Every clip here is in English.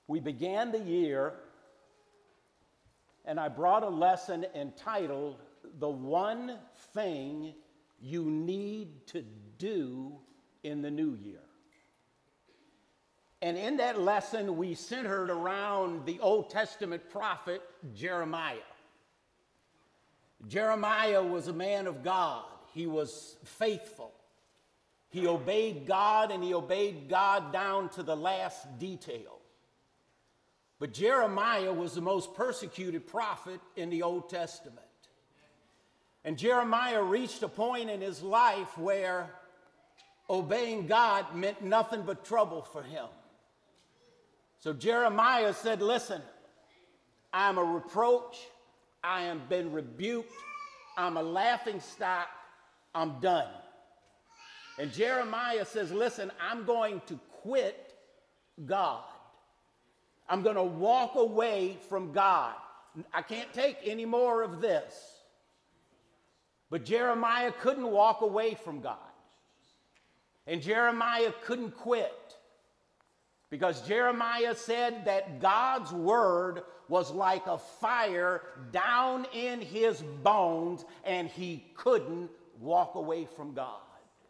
We began the year, and I brought a lesson entitled, "The One Thing You Need to Do in the New Year." And in that lesson, we centered around the Old Testament prophet Jeremiah. Jeremiah was a man of God. He was faithful. He obeyed God, and he obeyed God down to the last detail. But Jeremiah was the most persecuted prophet in the Old Testament. And Jeremiah reached a point in his life where obeying God meant nothing but trouble for him. So Jeremiah said, "Listen, I'm a reproach. I am been rebuked. I'm a laughing stock. I'm done." And Jeremiah says, "Listen, I'm going to quit God. I'm going to walk away from God. I can't take any more of this." But Jeremiah couldn't walk away from God. And Jeremiah couldn't quit. Because Jeremiah said that God's word was like a fire down in his bones, and he couldn't walk away from God.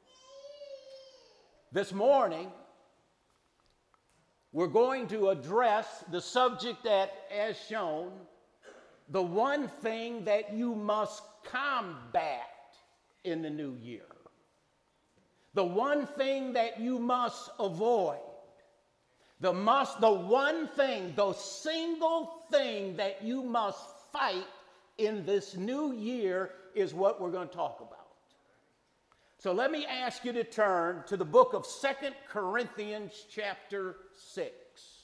This morning, we're going to address the subject that, as shown, the one thing that you must combat in the new year. The one thing that you must avoid. The one thing, the single thing that you must fight in this new year is what we're going to talk about. So let me ask you to turn to the book of 2 Corinthians chapter 6.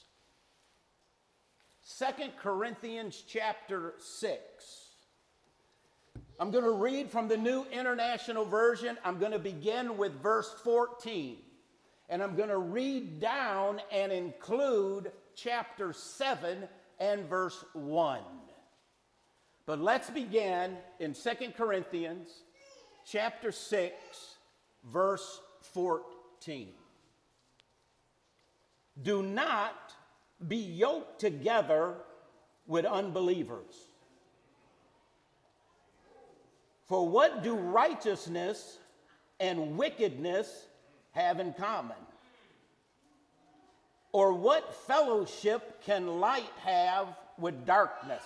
2 Corinthians chapter 6. I'm going to read from the New International Version. I'm going to begin with verse 14. And I'm going to read down and include chapter 7 and verse 1. But let's begin in 2 Corinthians chapter 6, verse 14. "Do not be yoked together with unbelievers. For what do righteousness and wickedness have in common? Or what fellowship can light have with darkness?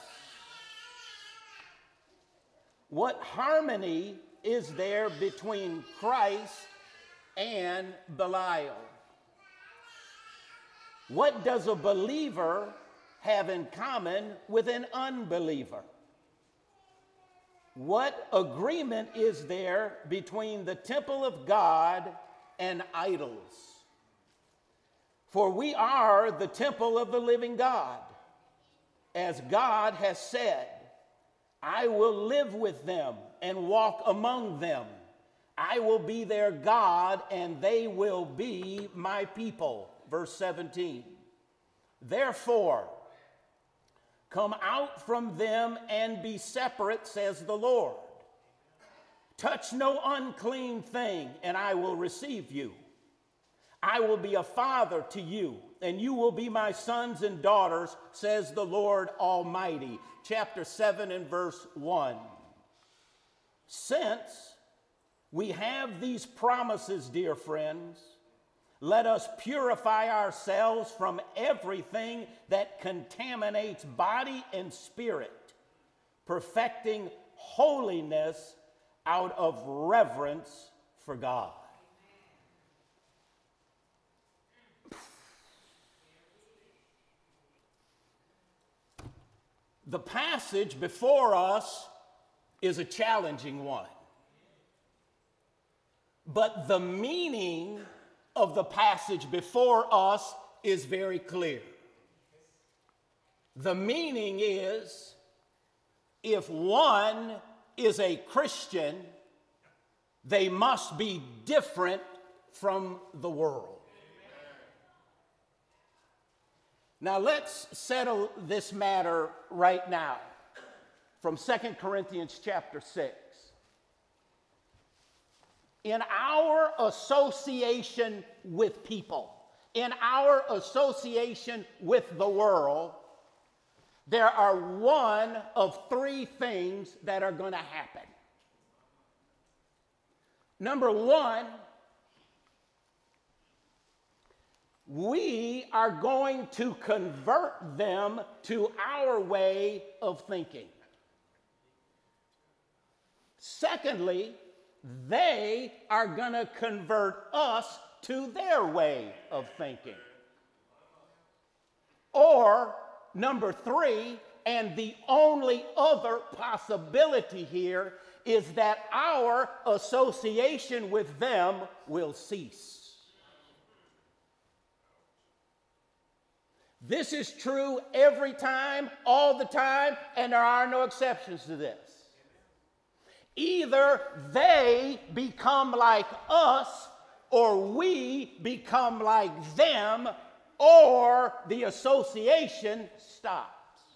What harmony is there between Christ and Belial? What does a believer have in common with an unbeliever? What agreement is there between the temple of God and idols? For we are the temple of the living God. As God has said, I will live with them and walk among them. I will be their God, and they will be my people." Verse 17. "Therefore, come out from them and be separate, says the Lord. Touch no unclean thing, and I will receive you. I will be a father to you, and you will be my sons and daughters, says the Lord Almighty." Chapter 7 and verse 1. "Since we have these promises, dear friends, let us purify ourselves from everything that contaminates body and spirit, perfecting holiness out of reverence for God." The passage before us is a challenging one. But the meaning of the passage before us is very clear. The meaning is, if one is a Christian, they must be different from the world. Now let's settle this matter right now from 2 Corinthians chapter 6. In our association with people, in our association with the world, there are one of three things that are going to happen. Number one, we are going to convert them to our way of thinking. Secondly, they are going to convert us to their way of thinking. Or, number three, and the only other possibility here, is that our association with them will cease. This is true every time, all the time, and there are no exceptions to this. Either they become like us, or we become like them, or the association stops.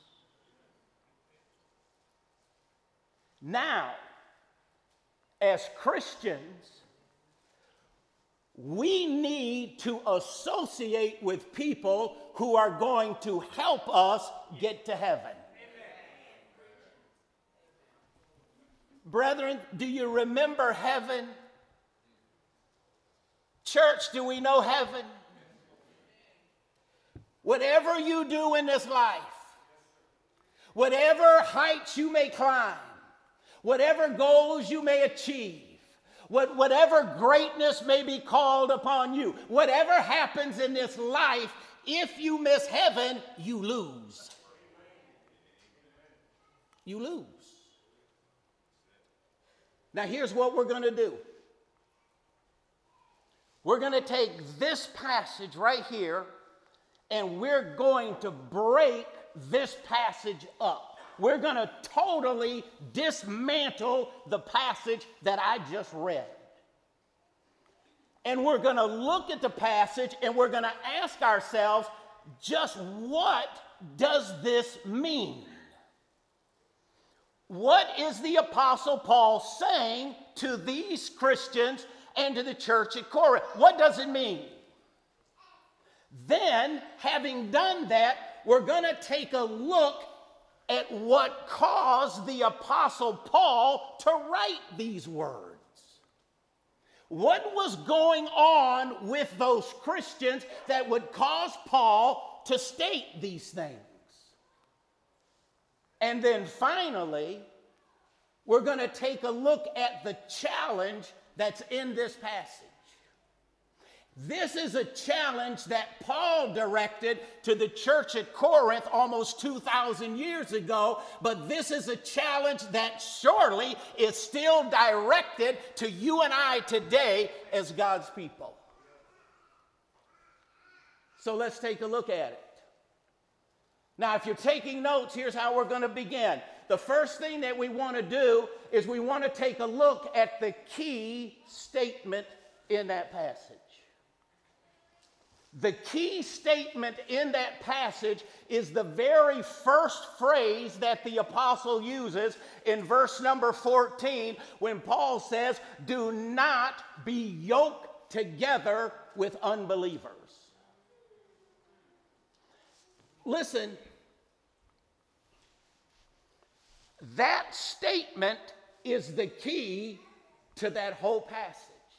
Now, as Christians, we need to associate with people who are going to help us get to heaven. Brethren, do you remember heaven? Church, do we know heaven? Whatever you do in this life, whatever heights you may climb, whatever goals you may achieve, whatever greatness may be called upon you, whatever happens in this life, if you miss heaven, you lose. You lose. Now, here's what we're going to do. We're going to take this passage right here, and we're going to break this passage up. We're going to totally dismantle the passage that I just read. And we're going to look at the passage, and we're going to ask ourselves, just what does this mean? What is the Apostle Paul saying to these Christians and to the church at Corinth? What does it mean? Then, having done that, we're going to take a look at what caused the Apostle Paul to write these words. What was going on with those Christians that would cause Paul to state these things? And then finally, we're going to take a look at the challenge that's in this passage. This is a challenge that Paul directed to the church at Corinth almost 2,000 years ago, but this is a challenge that surely is still directed to you and I today as God's people. So let's take a look at it. Now, if you're taking notes, here's how we're going to begin. The first thing that we want to do is we want to take a look at the key statement in that passage. The key statement in that passage is the very first phrase that the apostle uses in verse number 14 when Paul says, "Do not be yoked together with unbelievers." Listen, that statement is the key to that whole passage.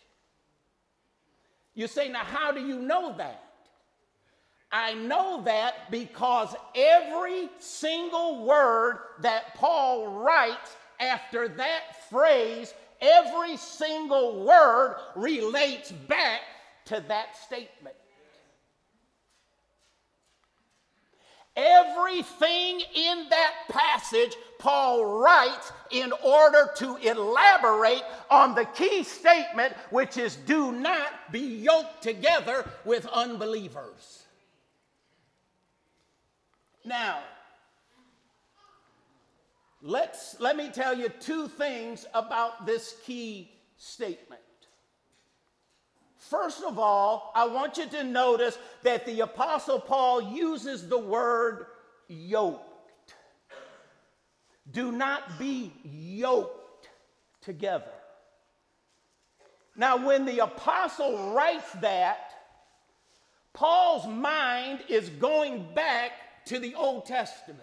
You say, now how do you know that? I know that because every single word that Paul writes after that phrase, every single word relates back to that statement. Everything in that passage Paul writes in order to elaborate on the key statement, which is, do not be yoked together with unbelievers. Now, let me tell you two things about this key statement. First of all, I want you to notice that the Apostle Paul uses the word yoked. Do not be yoked together. Now, when the apostle writes that, Paul's mind is going back to the Old Testament.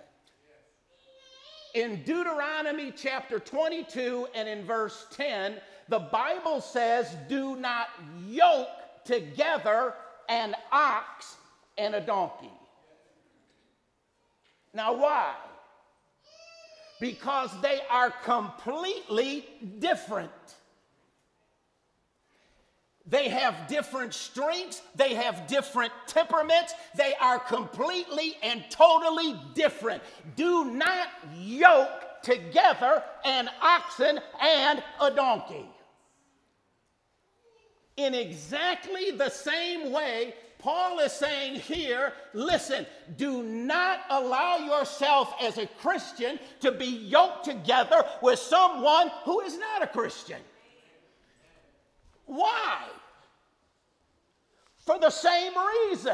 In Deuteronomy chapter 22 and in verse 10, the Bible says, do not yoke together an ox and a donkey. Now why? Because they are completely different. They have different strengths. They have different temperaments. They are completely and totally different. Do not yoke together an oxen and a donkey. In exactly the same way, Paul is saying here, listen, do not allow yourself as a Christian to be yoked together with someone who is not a Christian. Why? For the same reason.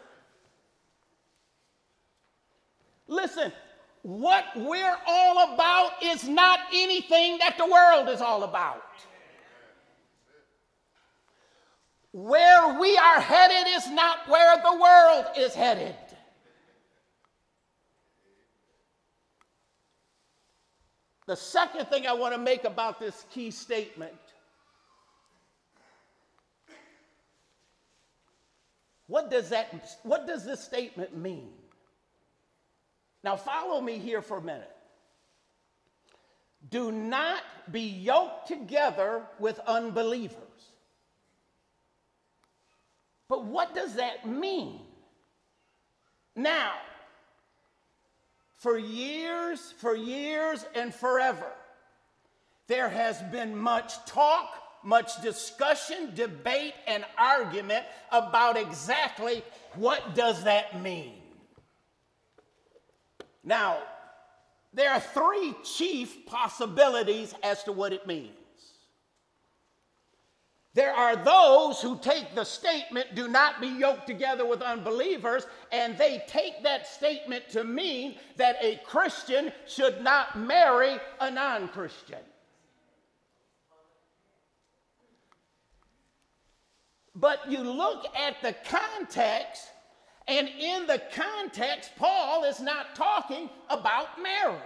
Listen, what we're all about is not anything that the world is all about. Where we are headed is not where the world is headed. The second thing I want to make about this key statement, what does this statement mean? Now follow me here for a minute. Do not be yoked together with unbelievers. But what does that mean? Now, for years and forever, there has been much talk, much discussion, debate, and argument about exactly what does that mean. Now, there are three chief possibilities as to what it means. There are those who take the statement, do not be yoked together with unbelievers, and they take that statement to mean that a Christian should not marry a non-Christian. But you look at the context, and in the context, Paul is not talking about marriage.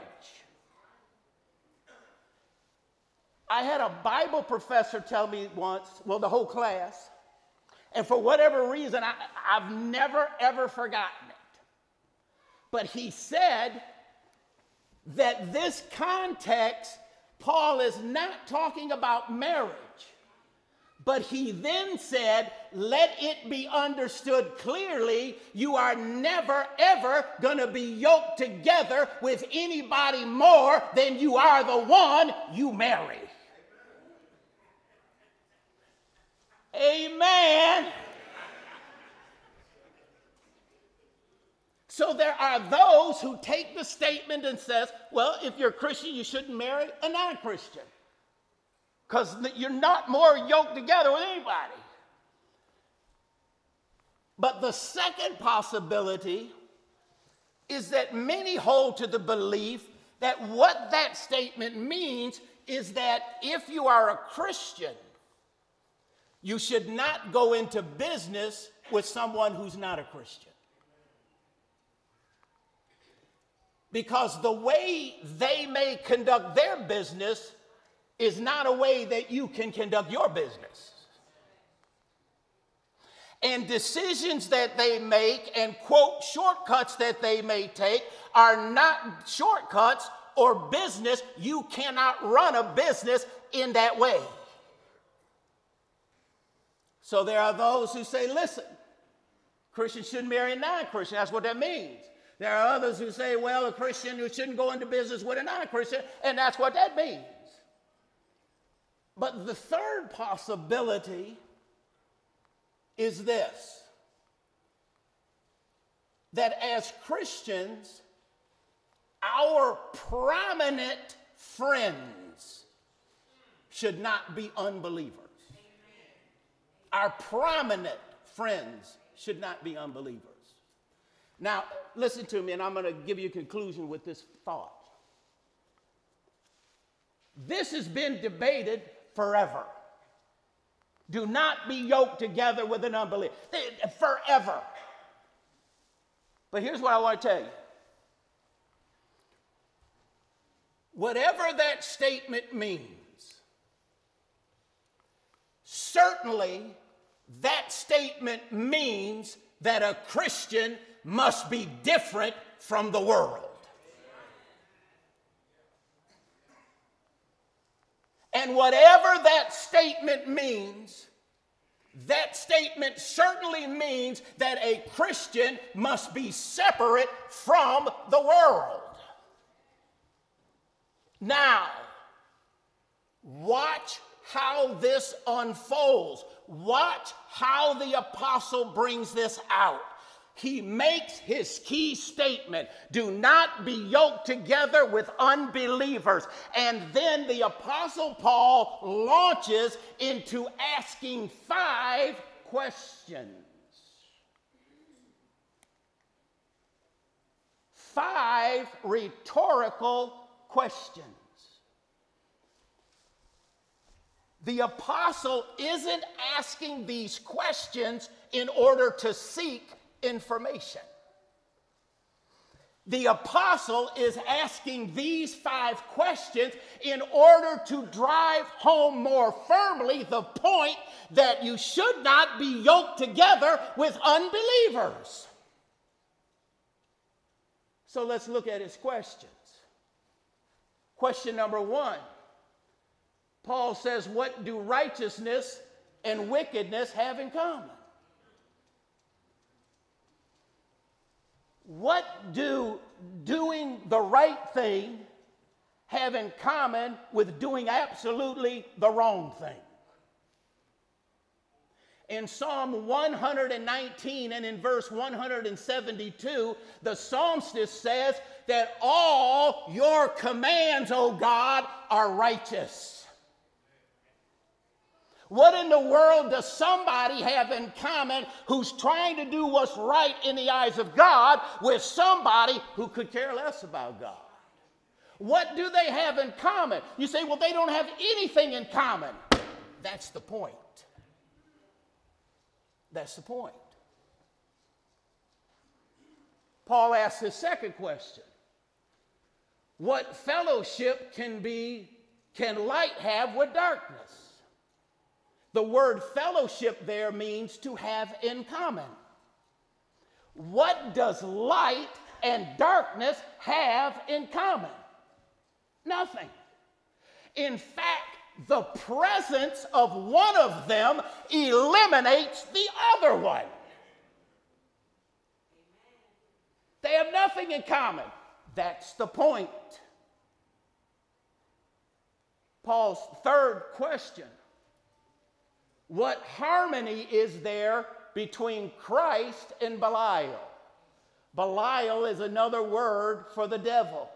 I had a Bible professor tell me once, well, the whole class, and for whatever reason, I've never, ever forgotten it. But he said that this context, Paul is not talking about marriage. But he then said, let it be understood clearly, you are never, ever going to be yoked together with anybody more than you are the one you marry. Amen. So there are those who take the statement and says, well, if you're a Christian, you shouldn't marry a non-Christian because you're not more yoked together with anybody. But the second possibility is that many hold to the belief that what that statement means is that if you are a Christian, you should not go into business with someone who's not a Christian. Because the way they may conduct their business is not a way that you can conduct your business. And decisions that they make and, quote, shortcuts that they may take are not shortcuts or business. You cannot run a business in that way. So there are those who say, listen, Christians shouldn't marry a non-Christian. That's what that means. There are others who say, well, a Christian who shouldn't go into business with a non-Christian, and that's what that means. But the third possibility is this, that as Christians, our prominent friends should not be unbelievers. Our prominent friends should not be unbelievers. Now, listen to me, and I'm going to give you a conclusion with this thought. This has been debated forever. Do not be yoked together with an unbeliever. Forever. But here's what I want to tell you. Whatever that statement means, certainly that statement means that a Christian must be different from the world. And whatever that statement means, that statement certainly means that a Christian must be separate from the world. Now, watch how this unfolds. Watch how the apostle brings this out. He makes his key statement, do not be yoked together with unbelievers. And then the apostle Paul launches into asking 5 questions. 5 rhetorical questions. The apostle isn't asking these questions in order to seek information. The apostle is asking these 5 questions in order to drive home more firmly the point that you should not be yoked together with unbelievers. So let's look at his questions. Question number 1. Paul says, what do righteousness and wickedness have in common? What do doing the right thing have in common with doing absolutely the wrong thing? In Psalm 119 and in verse 172, the psalmist says that all your commands, O God, are righteous. What in the world does somebody have in common who's trying to do what's right in the eyes of God with somebody who could care less about God? What do they have in common? You say, well, they don't have anything in common. That's the point. That's the point. Paul asks his second question. What fellowship can light have with darkness? The word fellowship there means to have in common. What does light and darkness have in common? Nothing. In fact, the presence of one of them eliminates the other one. They have nothing in common. That's the point. Paul's third question. What harmony is there between Christ and Belial? Belial is another word for the devil.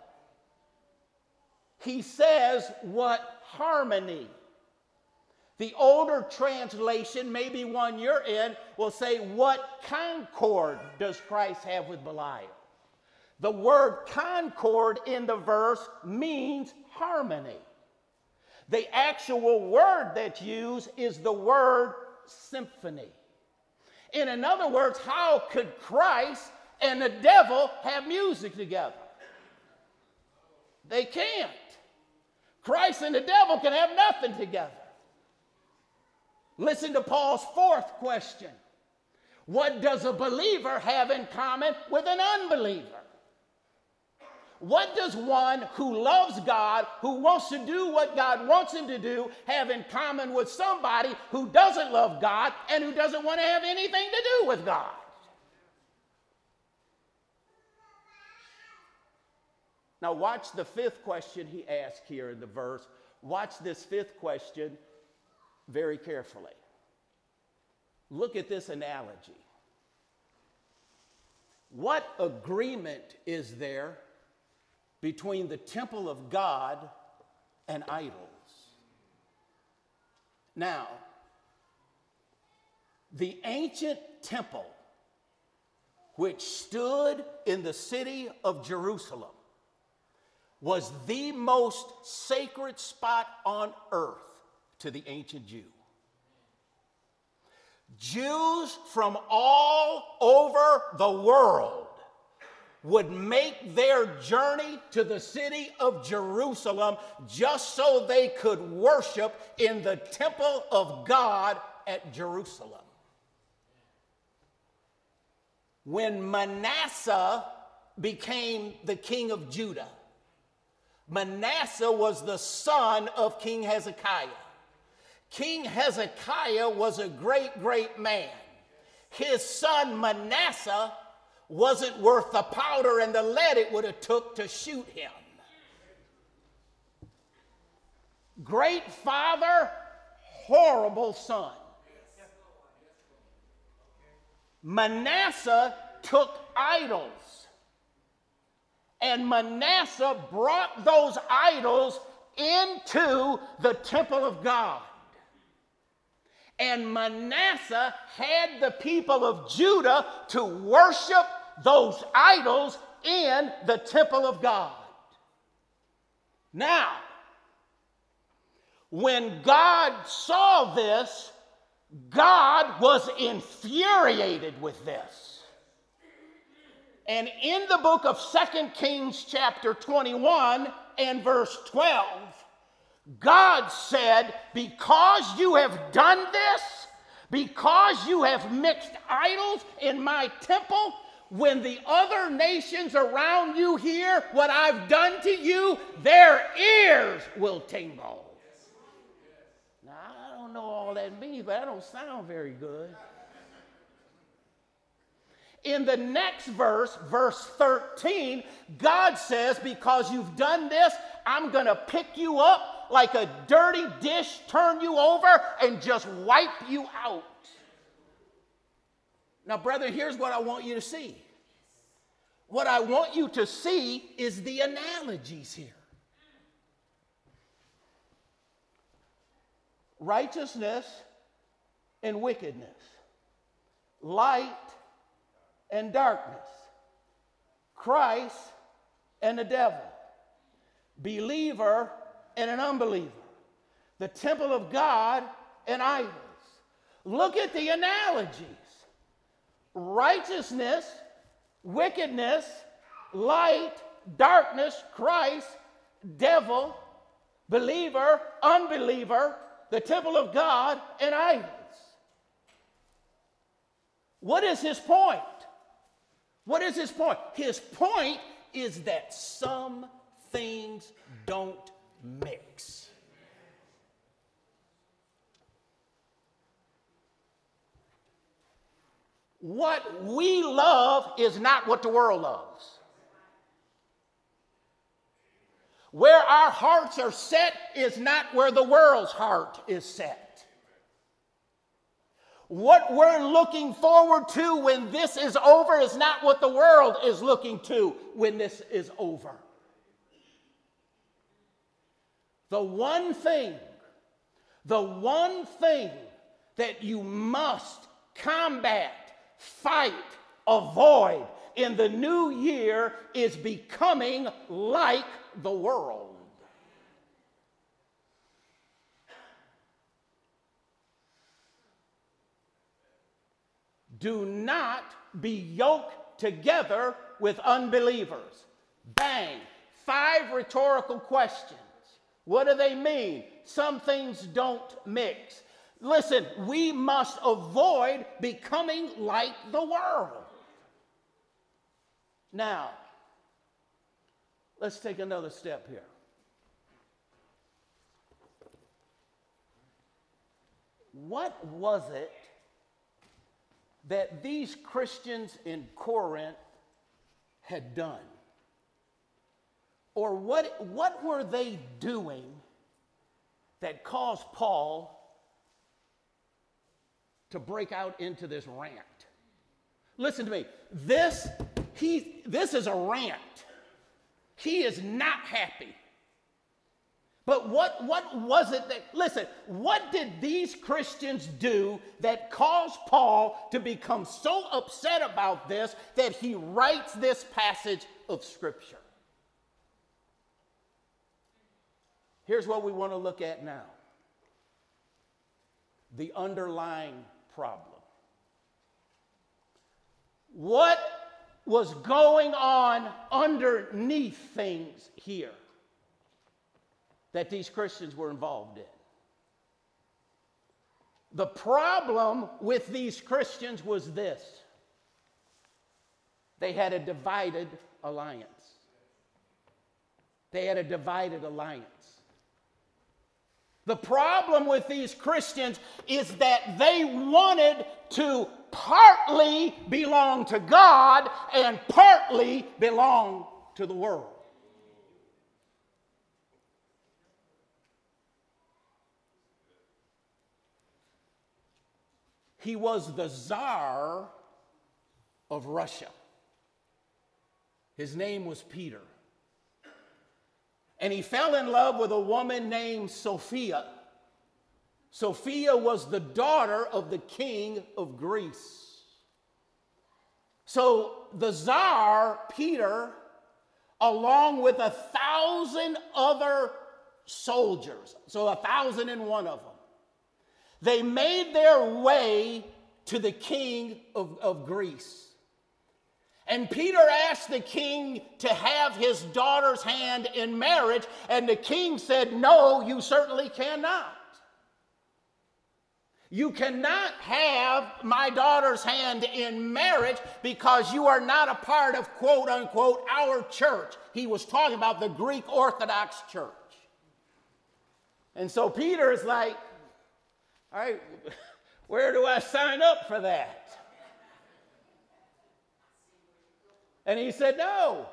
He says, what harmony? The older translation, maybe one you're in, will say, what concord does Christ have with Belial? The word concord in the verse means harmony. The actual word that's used is the word symphony. In other words, how could Christ and the devil have music together? They can't. Christ and the devil can have nothing together. Listen to Paul's fourth question. What does a believer have in common with an unbeliever? What does one who loves God, who wants to do what God wants him to do, have in common with somebody who doesn't love God and who doesn't want to have anything to do with God? Now watch the fifth question he asked here in the verse. Watch this fifth question very carefully. Look at this analogy. What agreement is there between the temple of God and idols? Now, the ancient temple, which stood in the city of Jerusalem, was the most sacred spot on earth to the ancient Jew. Jews from all over the world would make their journey to the city of Jerusalem just so they could worship in the temple of God at Jerusalem. When Manasseh became the king of Judah, Manasseh was the son of King Hezekiah. King Hezekiah was a great, great man. His son Manasseh wasn't worth the powder and the lead it would have took to shoot him. Great father, horrible son. Manasseh took idols, and Manasseh brought those idols into the temple of God. And Manasseh had the people of Judah to worship those idols in the temple of God. Now, when God saw this, God was infuriated with this. And in the book of 2 Kings chapter 21 and verse 12, God said, because you have done this, because you have mixed idols in my temple, when the other nations around you hear what I've done to you, their ears will tingle. Now, I don't know all that means, but that don't sound very good. In the next verse, verse 13, God says, because you've done this, I'm going to pick you up like a dirty dish, turn you over, and just wipe you out. Now, brethren, here's what I want you to see. What I want you to see is the analogies here. Righteousness and wickedness. Light and darkness. Christ and the devil. Believer and an unbeliever. The temple of God and idols. Look at the analogies. Righteousness, wickedness, light, darkness, Christ, devil, believer, unbeliever, the temple of God, and idols. What is his point? What is his point? His point is that some things don't mix. What we love is not what the world loves. Where our hearts are set is not where the world's heart is set. What we're looking forward to when this is over is not what the world is looking to when this is over. The one thing that you must combat, fight, avoid in the new year is becoming like the world. Do not be yoked together with unbelievers. Bang. 5 rhetorical questions. What do they mean? Some things don't mix. Listen, we must avoid becoming like the world. Now, let's take another step here. What was it that these Christians in Corinth had done? Or what were they doing that caused Paul to break out into this rant? Listen to me. This is a rant. He is not happy. But what was it that, listen, what did these Christians do that caused Paul to become so upset about this that he writes this passage of Scripture? Here's what we want to look at now. The underlying problem. what was going on underneath things here that these Christians were involved in. The problem with these Christians was this: they had a divided alliance. They had a divided alliance. The problem with these Christians is that they wanted to partly belong to God and partly belong to the world. He was the Tsar of Russia. His name was Peter. And he fell in love with a woman named Sophia. Sophia was the daughter of the king of Greece. So the Tsar, Peter, along with 1,000 other soldiers, so 1,001 of them, they made their way to the king of Greece. And Peter asked the king to have his daughter's hand in marriage, and the king said, "No, you certainly cannot. You cannot have my daughter's hand in marriage because you are not a part of, quote unquote, our church." He was talking about the Greek Orthodox Church. And so Peter is like, "All right, where do I sign up for that?" And he said, no.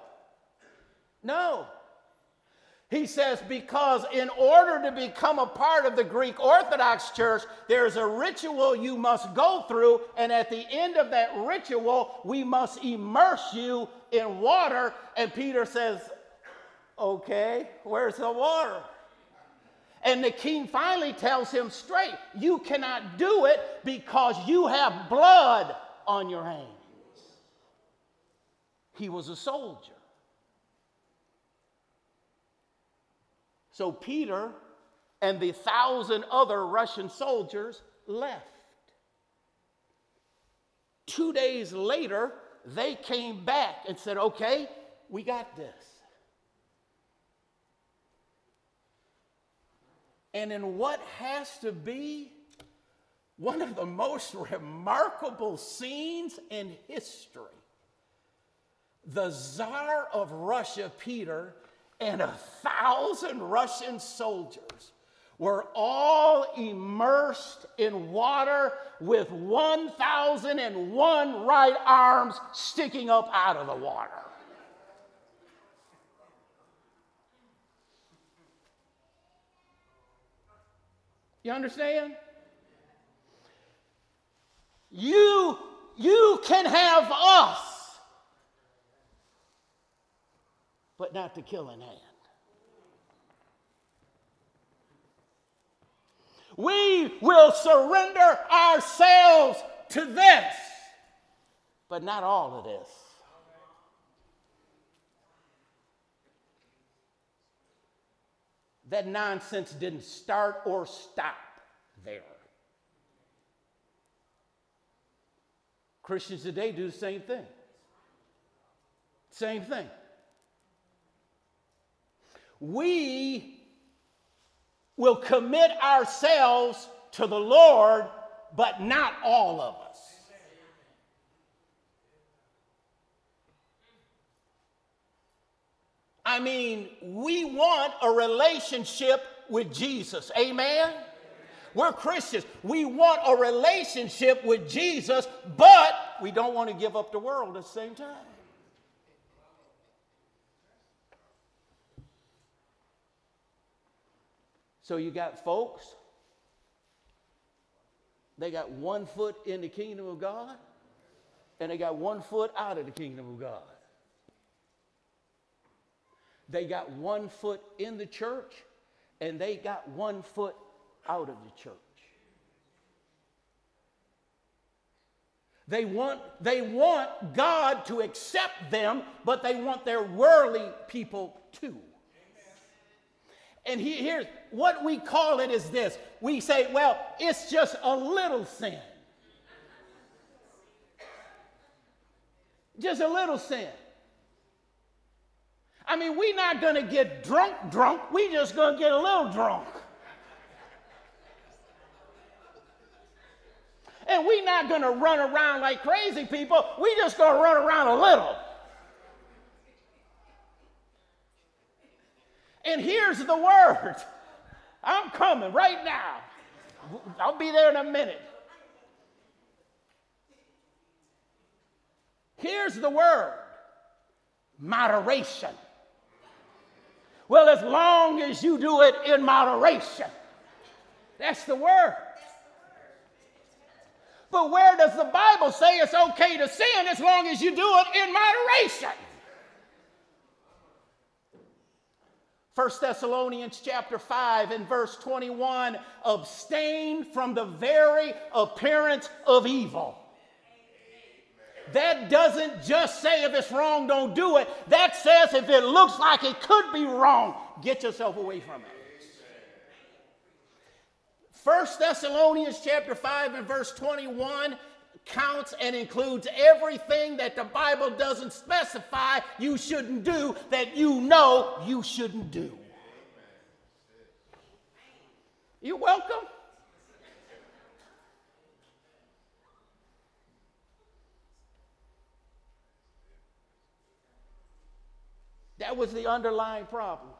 He says, because in order to become a part of the Greek Orthodox Church, there's a ritual you must go through, and at the end of that ritual, we must immerse you in water. And Peter says, "Okay, where's the water?" And the king finally tells him straight, "You cannot do it because you have blood on your hands." He was a soldier. So Peter and the 1,000 other Russian soldiers left. 2 days later, they came back and said, "Okay, we got this." And in what has to be one of the most remarkable scenes in history, the Tsar of Russia, Peter, and 1,000 Russian soldiers were all immersed in water with 1,001 right arms sticking up out of the water. You understand? You can have us, but not the killing hand. We will surrender ourselves to this, but not all of this. That nonsense didn't start or stop there. Christians today do the same thing. Same thing. We will commit ourselves to the Lord, but not all of us. I mean, we want a relationship with Jesus. Amen? We're Christians. We want a relationship with Jesus, but we don't want to give up the world at the same time. So you got folks, they got 1 foot in the kingdom of God, and they got 1 foot out of the kingdom of God. They got 1 foot in the church, and they got 1 foot out of the church. They want God to accept them, but they want their worldly people too. And here's what we call it is this. We say, well, it's just a little sin. Just a little sin. I mean, we're not going to get drunk. We just going to get a little drunk. And we're not going to run around like crazy people. We just going to run around a little. And here's the word. I'm coming right now. I'll be there in a minute. Here's the word. Moderation. Well, as long as you do it in moderation. That's the word. But where does the Bible say it's okay to sin as long as you do it in moderation? 1 Thessalonians chapter 5 and verse 21, abstain from the very appearance of evil. That doesn't just say if it's wrong, don't do it. That says if it looks like it could be wrong, get yourself away from it. 1 Thessalonians chapter 5 and verse 21 counts and includes everything that the Bible doesn't specify you shouldn't do that you know you shouldn't do. You're welcome. That was the underlying problem.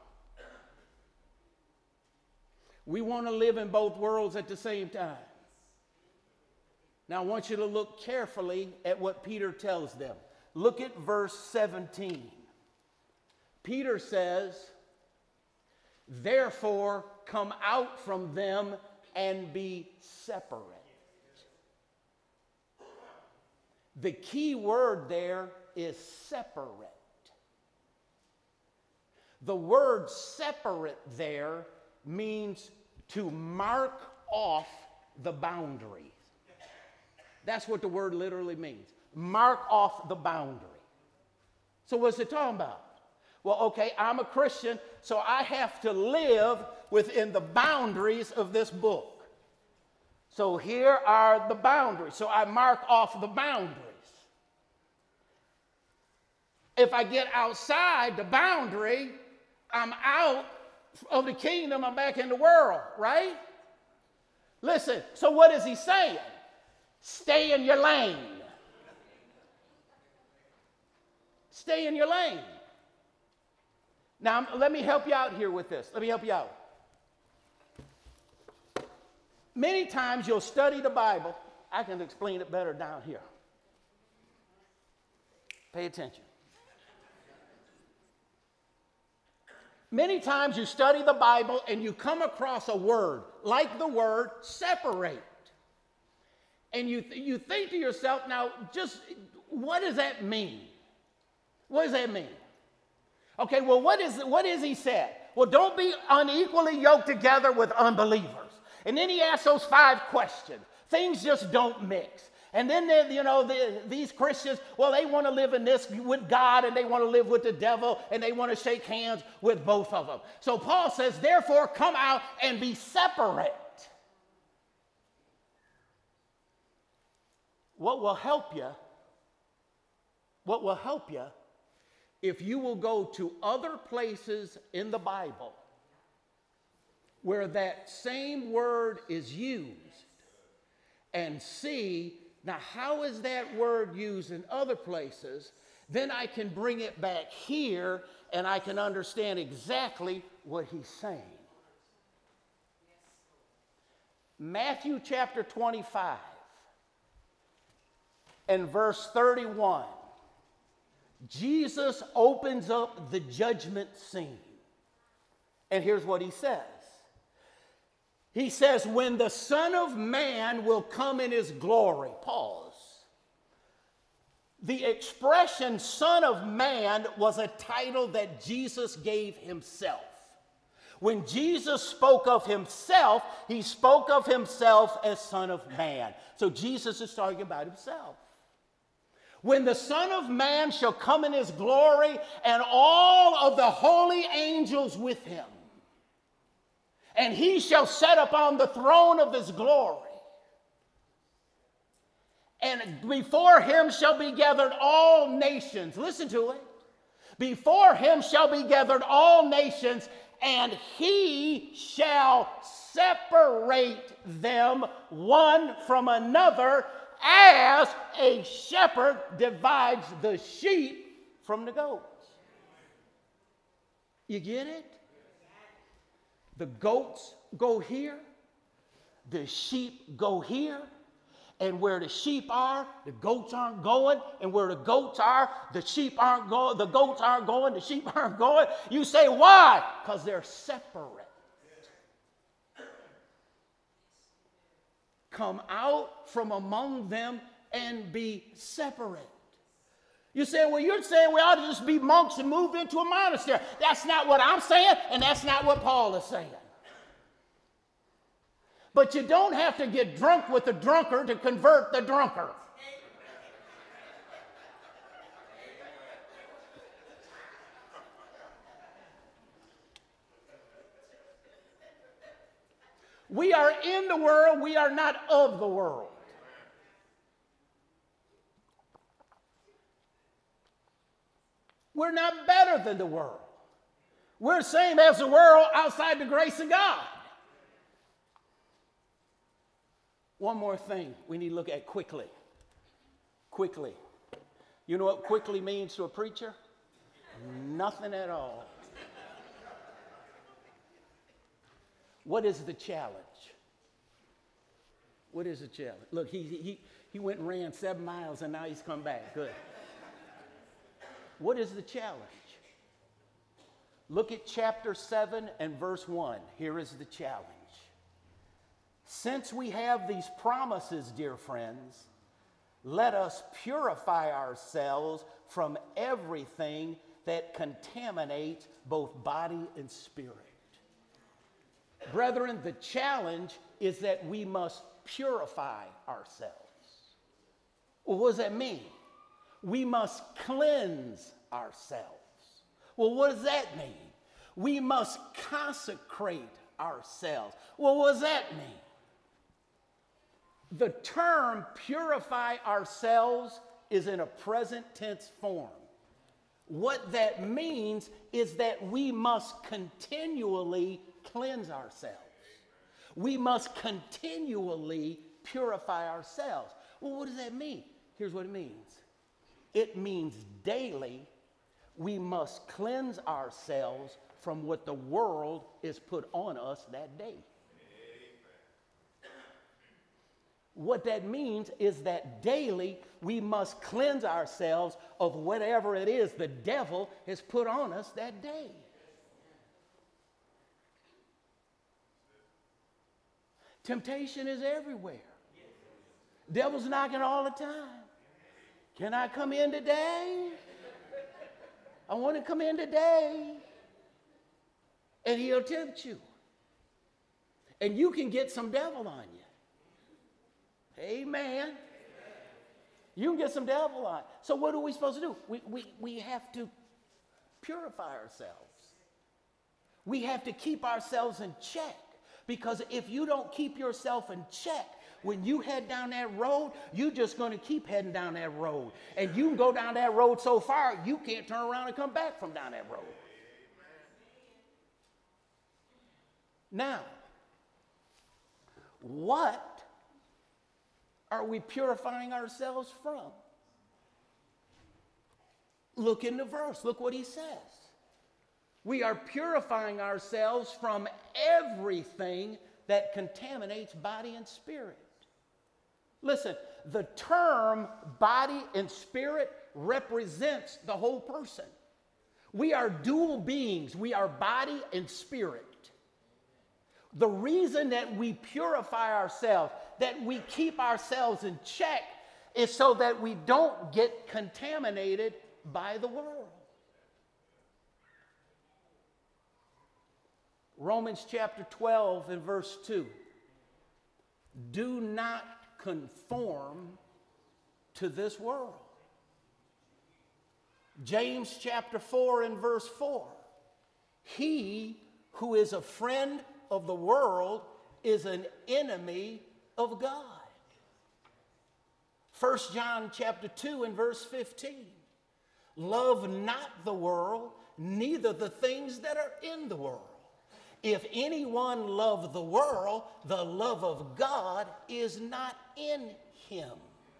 We want to live in both worlds at the same time. Now, I want you to look carefully at what Peter tells them. Look at verse 17. Peter says, therefore, come out from them and be separate. The key word there is separate. The word separate there means to mark off the boundary. That's what the word literally means. Mark off the boundary. So what's it talking about? Well, okay, I'm a Christian, so I have to live within the boundaries of this book. So here are the boundaries. So I mark off the boundaries. If I get outside the boundary, I'm out of the kingdom, I'm back in the world, right? Listen, so what is he saying? Stay in your lane. Stay in your lane. Now, let me help you out here with this. Let me help you out. Many times you'll study the Bible. I can explain it better down here. Pay attention. Many times you study the Bible and you come across a word, like the word separate. And you think to yourself, now, just what does that mean? What does that mean? Okay, well, what is he said? Well, don't be unequally yoked together with unbelievers. And then he asks those 5 questions. Things just don't mix. And then, these Christians, well, they want to live in this with God and they want to live with the devil and they want to shake hands with both of them. So Paul says, therefore, come out and be separate. What will help you if you will go to other places in the Bible where that same word is used and see, now how is that word used in other places, then I can bring it back here and I can understand exactly what he's saying. Matthew chapter 25 and verse 31. Jesus opens up the judgment scene. And here's what he says. He says, when the Son of Man will come in his glory. Pause. The expression Son of Man was a title that Jesus gave himself. When Jesus spoke of himself, he spoke of himself as Son of Man. So Jesus is talking about himself. When the Son of Man shall come in his glory and all of the holy angels with him, and he shall set upon the throne of his glory. And before him shall be gathered all nations. Listen to it. Before him shall be gathered all nations, and he shall separate them one from another, as a shepherd divides the sheep from the goats. You get it? The goats go here, the sheep go here, and where the sheep are, the goats aren't going, and where the goats are, the sheep aren't going, the goats aren't going, the sheep aren't going. You say, why? Because they're separate. Come out from among them and be separate. You say, well, you're saying we ought to just be monks and move into a monastery. That's not what I'm saying, and that's not what Paul is saying. But you don't have to get drunk with the drunkard to convert the drunkard. We are in the world, we are not of the world. We're not better than the world. We're the same as the world outside the grace of God. One more thing we need to look at quickly. Quickly. You know what quickly means to a preacher? Nothing at all. What is the challenge? What is the challenge? Look, he went and ran 7 miles and now he's come back. Good. What is the challenge? Look at chapter 7 and verse 1. Here is the challenge. Since we have these promises, dear friends, let us purify ourselves from everything that contaminates both body and spirit. Brethren, the challenge is that we must purify ourselves. Well, what does that mean? We must cleanse ourselves. Well, what does that mean? We must consecrate ourselves. Well, what does that mean? The term purify ourselves is in a present tense form. What that means is that we must continually cleanse ourselves. We must continually purify ourselves. Well, what does that mean? Here's what it means. It means daily we must cleanse ourselves from what the world is put on us that day. What that means is that daily we must cleanse ourselves of whatever it is the devil has put on us that day. Temptation is everywhere. Devil's knocking all the time. Can I come in today? I want to come in today. And he'll tempt you. And you can get some devil on you. Amen. You can get some devil on. So what are we supposed to do? We have to purify ourselves. We have to keep ourselves in check. Because if you don't keep yourself in check, when you head down that road, you're just going to keep heading down that road. And you can go down that road so far, you can't turn around and come back from down that road. Now, what are we purifying ourselves from? Look in the verse. Look what he says. We are purifying ourselves from everything that contaminates body and spirit. Listen, the term body and spirit represents the whole person. We are dual beings. We are body and spirit. The reason that we purify ourselves, that we keep ourselves in check, is so that we don't get contaminated by the world. Romans chapter 12 and verse 2. Do not conform to this world. James chapter 4 and verse 4. He who is a friend of the world is an enemy of God. 1 John chapter 2 and verse 15. Love not the world, neither the things that are in the world. If anyone love the world, the love of God is not in him.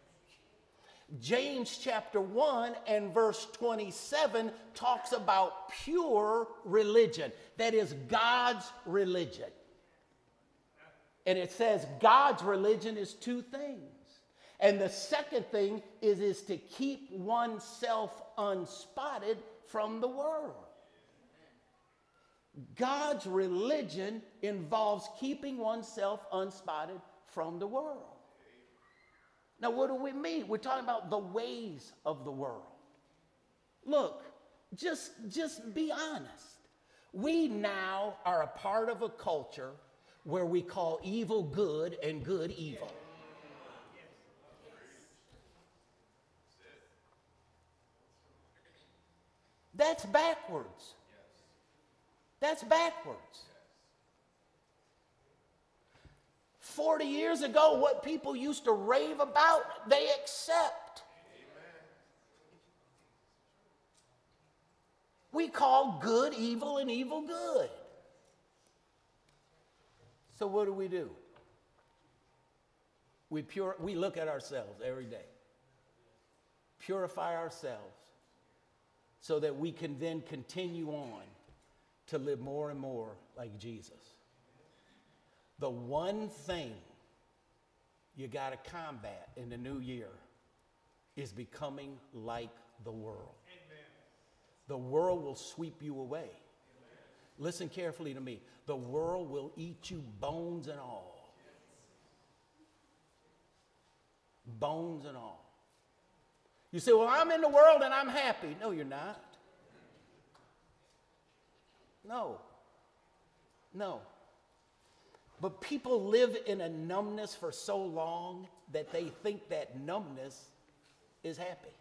James chapter 1 and verse 27 talks about pure religion. That is God's religion. And it says God's religion is two things. And the second thing is to keep oneself unspotted from the world. God's religion involves keeping oneself unspotted from the world. Now, what do we mean? We're talking about the ways of the world. Look, just be honest. We now are a part of a culture where we call evil good and good evil. That's backwards. That's backwards. 40 years ago, what people used to rave about, they accept. We call good evil and evil good. So what do? We look at ourselves every day. Purify ourselves so that we can then continue on to live more and more like Jesus. The one thing you got to combat in the new year is becoming like the world. Amen. The world will sweep you away. Amen. Listen carefully to me. The world will eat you bones and all. Bones and all. You say, well, I'm in the world and I'm happy. No, you're not. No. But people live in a numbness for so long that they think that numbness is happy.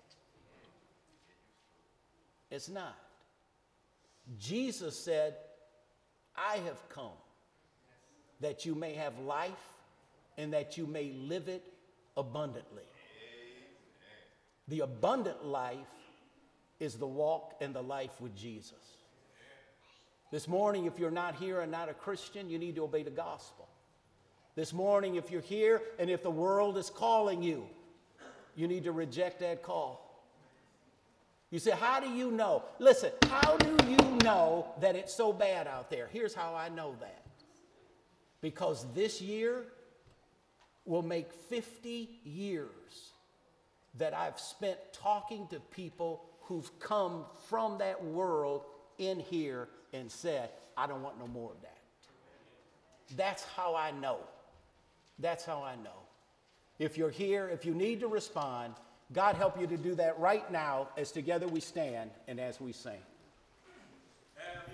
It's not. Jesus said, I have come that you may have life and that you may live it abundantly. The abundant life is the walk and the life with Jesus. This morning, if you're not here and not a Christian, you need to obey the gospel. This morning, if you're here and if the world is calling you, you need to reject that call. You say, how do you know? Listen, how do you know that it's so bad out there? Here's how I know that. Because this year will make 50 years that I've spent talking to people who've come from that world in here and said, I don't want no more of that. That's how I know. That's how I know. If you're here, if you need to respond, God help you to do that right now as together we stand and as we sing.